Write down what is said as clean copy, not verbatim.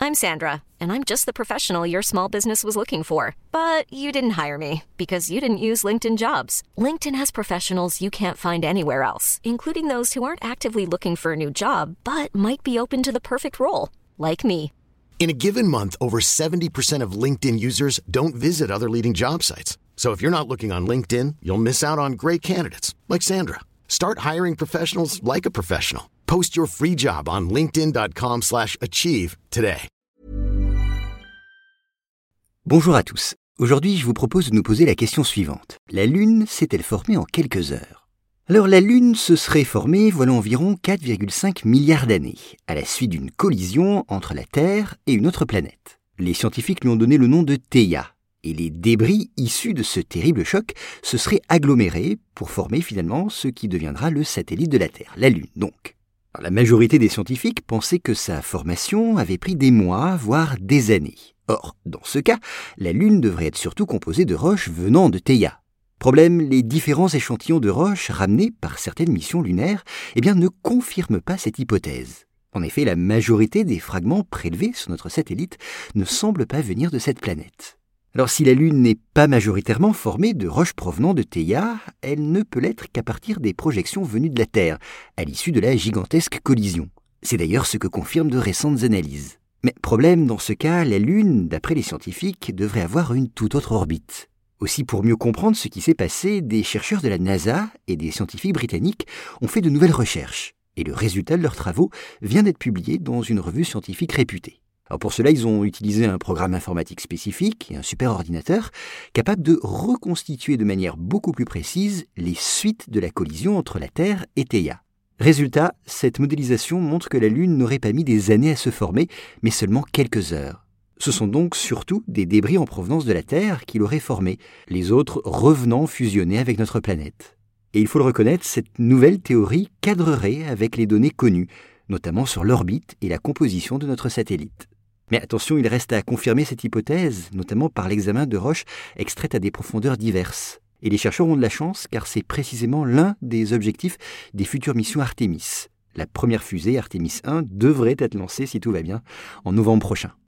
I'm Sandra, and I'm just the professional your small business was looking for. But you didn't hire me because you didn't use LinkedIn Jobs. LinkedIn has professionals you can't find anywhere else, including those who aren't actively looking for a new job, but might be open to the perfect role, like me. In a given month, over 70% of LinkedIn users don't visit other leading job sites. So if you're not looking on LinkedIn, you'll miss out on great candidates like Sandra. Start hiring professionals like a professional. Post your free job on linkedin.com/achieve today. Bonjour à tous. Aujourd'hui, je vous propose de nous poser la question suivante. La Lune s'est-elle formée en quelques heures ? Alors la Lune se serait formée voilà environ 4,5 milliards d'années, à la suite d'une collision entre la Terre et une autre planète. Les scientifiques lui ont donné le nom de Theia, et les débris issus de ce terrible choc se seraient agglomérés pour former finalement ce qui deviendra le satellite de la Terre, la Lune donc. Alors, la majorité des scientifiques pensaient que sa formation avait pris des mois, voire des années. Or, dans ce cas, la Lune devrait être surtout composée de roches venant de Theia. Problème, les différents échantillons de roches ramenés par certaines missions lunaires ne confirment pas cette hypothèse. En effet, la majorité des fragments prélevés sur notre satellite ne semblent pas venir de cette planète. Alors si la Lune n'est pas majoritairement formée de roches provenant de Theia, elle ne peut l'être qu'à partir des projections venues de la Terre, à l'issue de la gigantesque collision. C'est d'ailleurs ce que confirment de récentes analyses. Mais problème, dans ce cas, la Lune, d'après les scientifiques, devrait avoir une toute autre orbite. Aussi, pour mieux comprendre ce qui s'est passé, des chercheurs de la NASA et des scientifiques britanniques ont fait de nouvelles recherches. Et le résultat de leurs travaux vient d'être publié dans une revue scientifique réputée. Alors pour cela, ils ont utilisé un programme informatique spécifique et un superordinateur capable de reconstituer de manière beaucoup plus précise les suites de la collision entre la Terre et Theia. Résultat, cette modélisation montre que la Lune n'aurait pas mis des années à se former, mais seulement quelques heures. Ce sont donc surtout des débris en provenance de la Terre qui l'auraient formé, les autres revenant fusionner avec notre planète. Et il faut le reconnaître, cette nouvelle théorie cadrerait avec les données connues, notamment sur l'orbite et la composition de notre satellite. Mais attention, il reste à confirmer cette hypothèse, notamment par l'examen de roches extraites à des profondeurs diverses. Et les chercheurs ont de la chance car c'est précisément l'un des objectifs des futures missions Artemis. La première fusée, Artemis 1, devrait être lancée, si tout va bien, en novembre prochain.